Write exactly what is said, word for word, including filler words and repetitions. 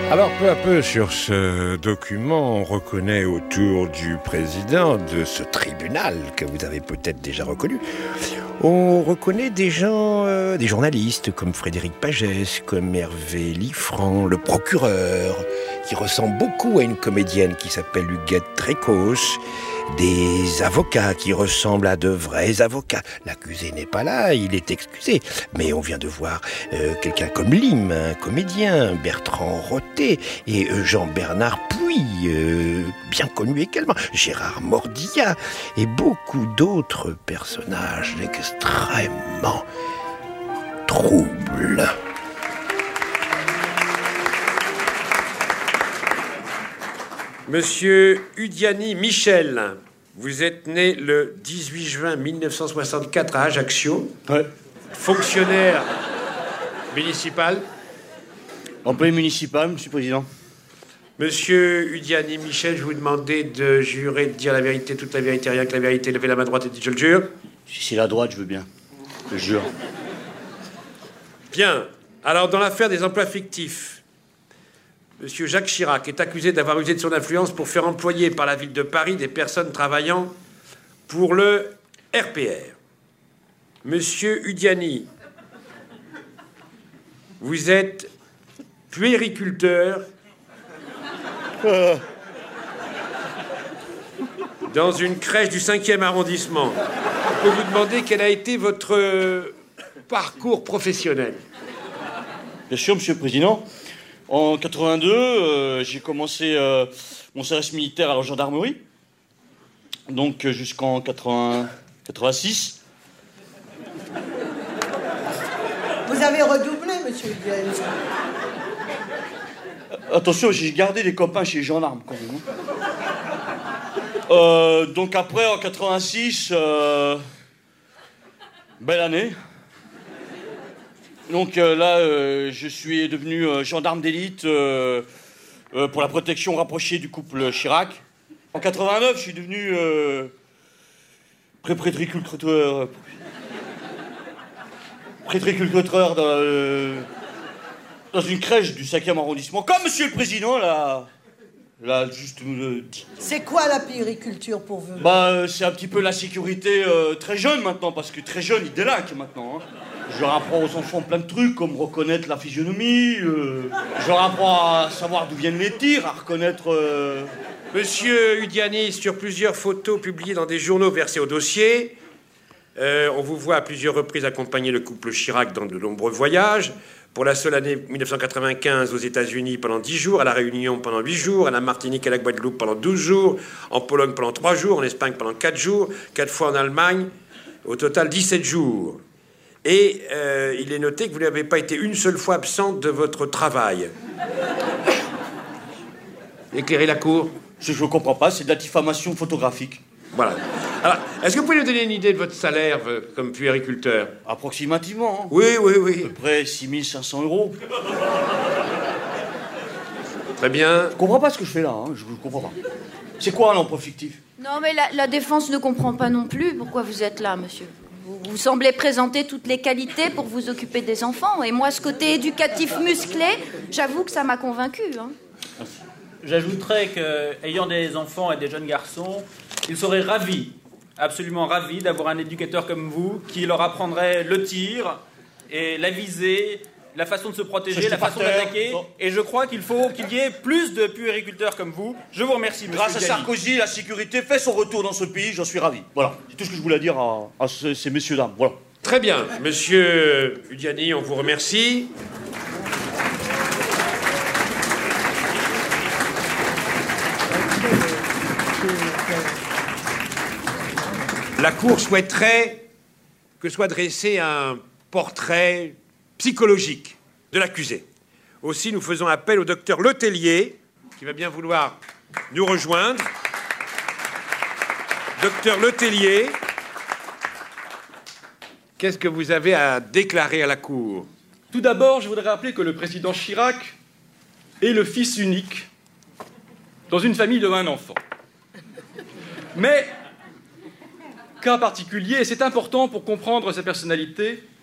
Alors, peu à peu, sur ce document, on reconnaît autour du président de ce tribunal, que vous avez peut-être déjà reconnu, on reconnaît des gens, euh, des journalistes comme Frédéric Pagès, comme Hervé Liffrand, le procureur, qui ressemble beaucoup à une comédienne qui s'appelle Huguette Trécos, des avocats qui ressemblent à de vrais avocats. L'accusé n'est pas là, il est excusé. Mais on vient de voir euh, quelqu'un comme Lim, un comédien, Bertrand Roté et euh, Jean-Bernard Puy, euh, bien connu également, Gérard Mordillat et beaucoup d'autres personnages extrêmement troubles. Monsieur Udiani Michel, vous êtes né le dix-huit juin mille neuf cent soixante-quatre à Ajaccio. Ouais. Fonctionnaire municipal. Employé municipal, monsieur le président. Monsieur Udiani Michel, je vous demandais de jurer de dire la vérité, toute la vérité, rien que la vérité. Levez la main droite et dites je le jure. Si c'est la droite, je veux bien. Je jure. Bien. Alors, dans l'affaire des emplois fictifs, Monsieur Jacques Chirac est accusé d'avoir usé de son influence pour faire employer par la ville de Paris des personnes travaillant pour le R P R. Monsieur Udiani, vous êtes puériculteur dans une crèche du cinquième arrondissement. Je peux vous demander quel a été votre parcours professionnel? Bien sûr, monsieur le président. En quatre-vingt-deux, euh, j'ai commencé euh, mon service militaire à la gendarmerie. Donc euh, jusqu'en quatre-vingts, quatre-vingt-six. Vous avez redoublé, monsieur Udiani. Attention, j'ai gardé des copains chez les gendarmes, quand même. Euh, donc après, en quatre-vingt-six, euh, belle année. Donc euh, là, euh, je suis devenu euh, gendarme d'élite euh, euh, pour la protection rapprochée du couple Chirac. En quatre-vingt-neuf, je suis devenu euh, pré-prétriculteur, prétriculteur dans, euh, dans une crèche du cinquième arrondissement, comme monsieur le président l'a, l'a juste euh, dit. C'est quoi la puériculture pour vous? Bah, euh, c'est un petit peu la sécurité euh, très jeune maintenant, parce que très jeune, ils délinquent maintenant. Hein. Je leur apprends aux enfants plein de trucs, comme reconnaître la physionomie. Euh, je leur apprends à savoir d'où viennent les tirs, à reconnaître... Euh... Monsieur Udiani, sur plusieurs photos publiées dans des journaux versés au dossier, euh, on vous voit à plusieurs reprises accompagner le couple Chirac dans de nombreux voyages. Pour la seule année mille neuf cent quatre-vingt-quinze, aux États-Unis pendant dix jours, à La Réunion pendant huit jours, à la Martinique et à la Guadeloupe pendant douze jours, en Pologne pendant trois jours, en Espagne pendant quatre jours, quatre fois en Allemagne, au total dix-sept jours. Et euh, il est noté que vous n'avez pas été une seule fois absente de votre travail. Éclairez la cour. Ce que je ne comprends pas, c'est de la diffamation photographique. Voilà. Alors, est-ce que vous pouvez nous donner une idée de votre salaire euh, comme puériculteur? Approximativement. Hein. Oui, oui, oui. À peu près six mille cinq cents euros. Très bien. Je comprends pas ce que je fais là, hein. Je ne comprends pas. C'est quoi un emploi fictif? Non, mais la, la défense ne comprend pas non plus pourquoi vous êtes là, monsieur. Vous, vous semblez présenter toutes les qualités pour vous occuper des enfants. Et moi, ce côté éducatif musclé, j'avoue que ça m'a convaincu. Hein. J'ajouterais qu'ayant des enfants et des jeunes garçons, ils seraient ravis, absolument ravis, d'avoir un éducateur comme vous qui leur apprendrait le tir et la visée, la façon de se protéger, la façon d'attaquer. Et je crois qu'il faut qu'il y ait plus de puériculteurs comme vous. Je vous remercie, monsieur Grâce à Udiani. Sarkozy, la sécurité fait son retour dans ce pays, j'en suis ravi. Voilà, c'est tout ce que je voulais dire à, à ces, ces messieurs-dames. Voilà. Très bien. Monsieur Udiani, on vous remercie. La Cour souhaiterait que soit dressé un portrait psychologique de l'accusé. Aussi, nous faisons appel au docteur Letellier, qui va bien vouloir nous rejoindre. Docteur Letellier, qu'est-ce que vous avez à déclarer à la Cour? Tout d'abord, je voudrais rappeler que le président Chirac est le fils unique dans une famille de vingt enfants. Mais, cas particulier, et c'est important pour comprendre sa personnalité,